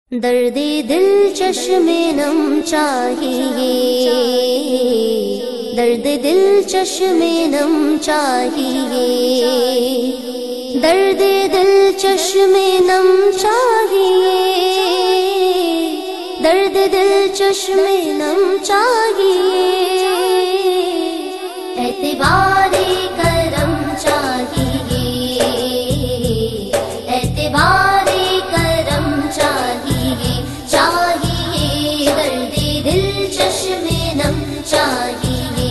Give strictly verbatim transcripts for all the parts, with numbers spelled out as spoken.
درد دل چشم نم چاہیے، درد دل چشم نم چاہیے، درد دل چشم نم چاہیے، درد دل چشم نم چاہیے، اعتبار کرم چاہیے، اعتبار کرم چاہیے، چاہیے درد دل چشم نم چاہیے،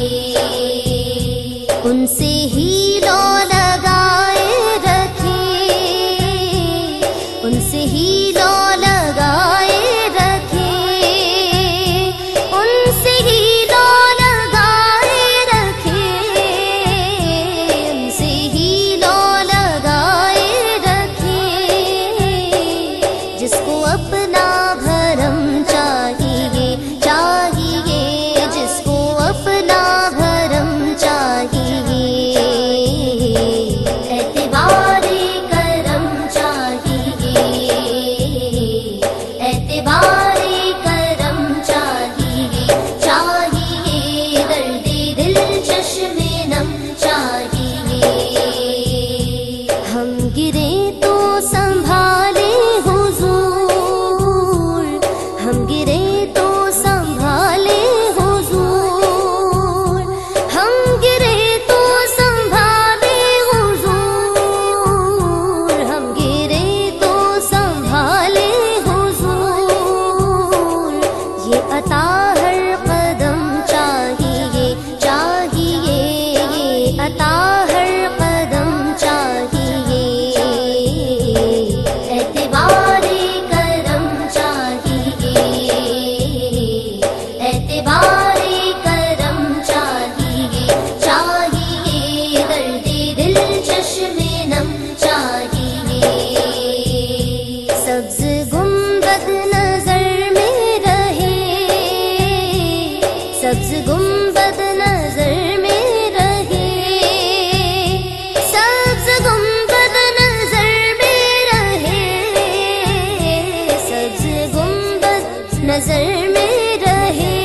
ان سے ہی لو لگائے رکھے، ان سے ہی لو لگائے رکھے، ان سے ہی لو لگائے رکھے، ان سے ہی لو لگائے رکھے، جس کو اپنا بھرم چاہیے، چاہیے جس کو اپنا بھرم چاہیے، اعتبار کرم چاہیے، اعتبار کرم چاہیے، چاہیے درد دل چشم نم چاہیے، ہم گرے تو سنبھالے حضور، ہم گرے تو سنبھالے حضور، ہم گرے تو سنبھالے حضور، ہم گرے تو سنبھالے حضور، یہ عطا ہر قدم چاہیے، چاہیے یہ عطا ہر قدم چاہیے، اعتبار کرم چاہیے، اعتبار کرم چاہیے، چاہیے درد دل چشم نم چاہیے، سبز گنبد نظر میں رہے، سبز گنبد نظر میں رہے، سبز گنبد نظر میں رہے، سبز گنبد نظر میں رہے،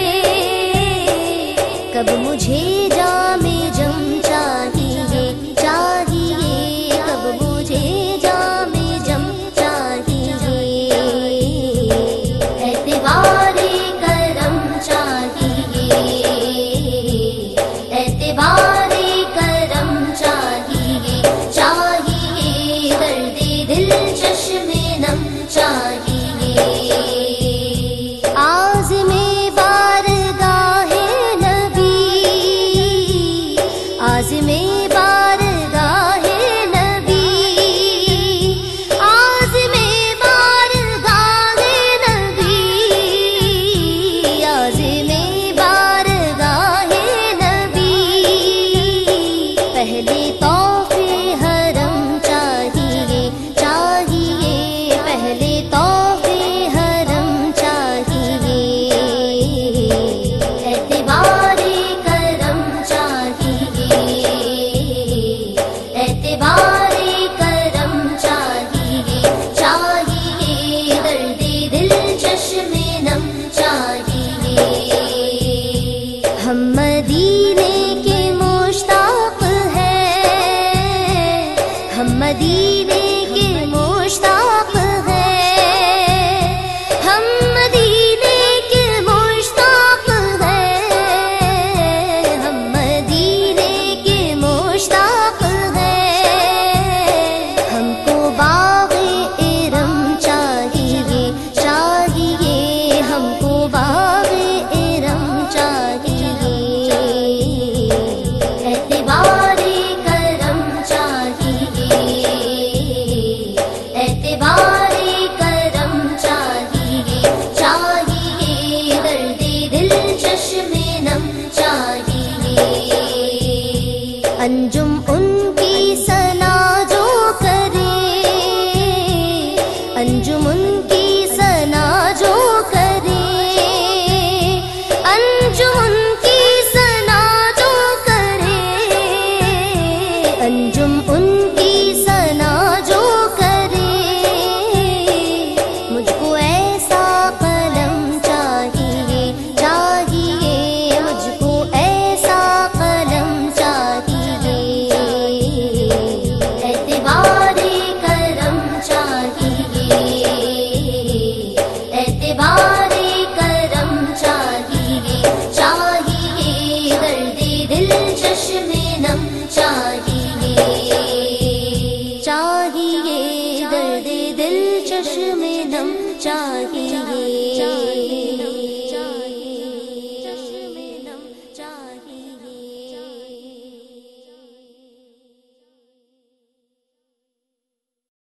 کب مجھے جام جم چاہیے، چاہیے کب مجھے جام جم چاہیے، اعتبار کرم چاہیے، اعتبار کرم چاہیے، چاہیے درد دل چشم نم چاہیے، عازم بارگاہ نبی، عازم بارگاہ نبی، عازم بارگاہ نبی، عازم بارگاہ نبی، پہلے طواف حرم چاہیے، چاہیے پہلے طواف حرم چاہیے، اعتبار کرم چاہیے، اعتبار کرم چاہیے، چاہیے درد دل چشم